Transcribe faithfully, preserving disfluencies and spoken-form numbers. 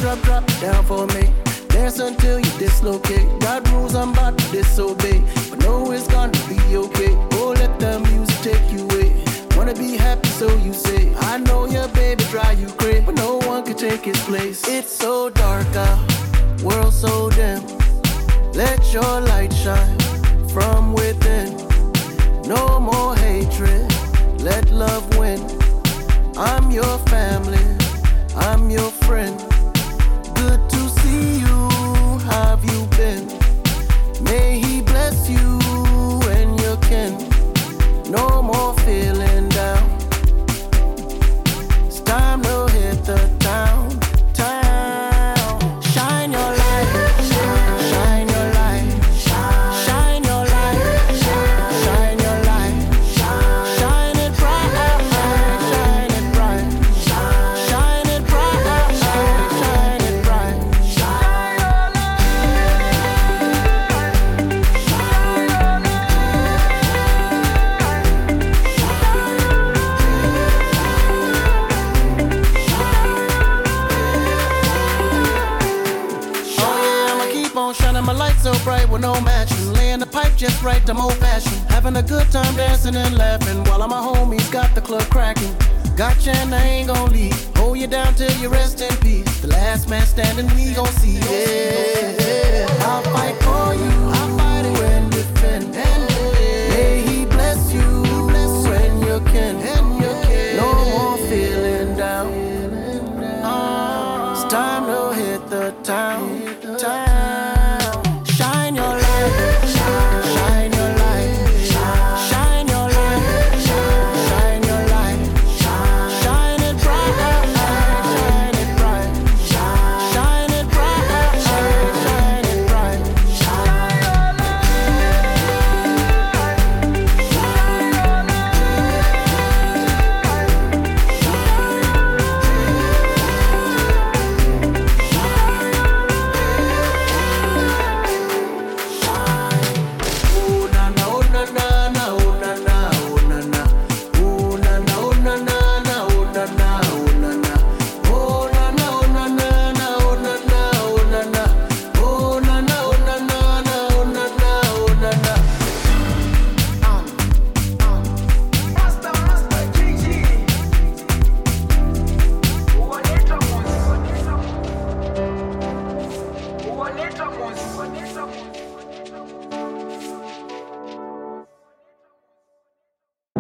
drop, drop down for me. Dance until you dislocate. Got rules I'm about to disobey, but know it's gonna be okay. Oh, let the music take you away. Wanna be happy, so you say. I know your baby drive you crazy, but no one can take his place. It's so dark out, world so dim. Let your light shine from within. No more hatred, let love win. I'm your family, I'm your friend. Good to see you, how have you been? May he bless you and your kin. No more feeling down. It's time to hit the town, town. Shine your light, shine your light, shine your light, shine your light, shine it bright, shine it bright, shine it bright, shine it bright. Shining my light so bright with no matching. Laying the pipe just right, I'm old fashioned. Having a good time dancing and laughing while all my homies got the club cracking. Gotcha and I ain't gon' leave. Hold you down till you rest in peace. The last man standing, we gon' see. Yeah, I'll fight for you. I'll fight it when defend. May he bless you, bless when you can. No more feeling down. It's time to hit the town, town.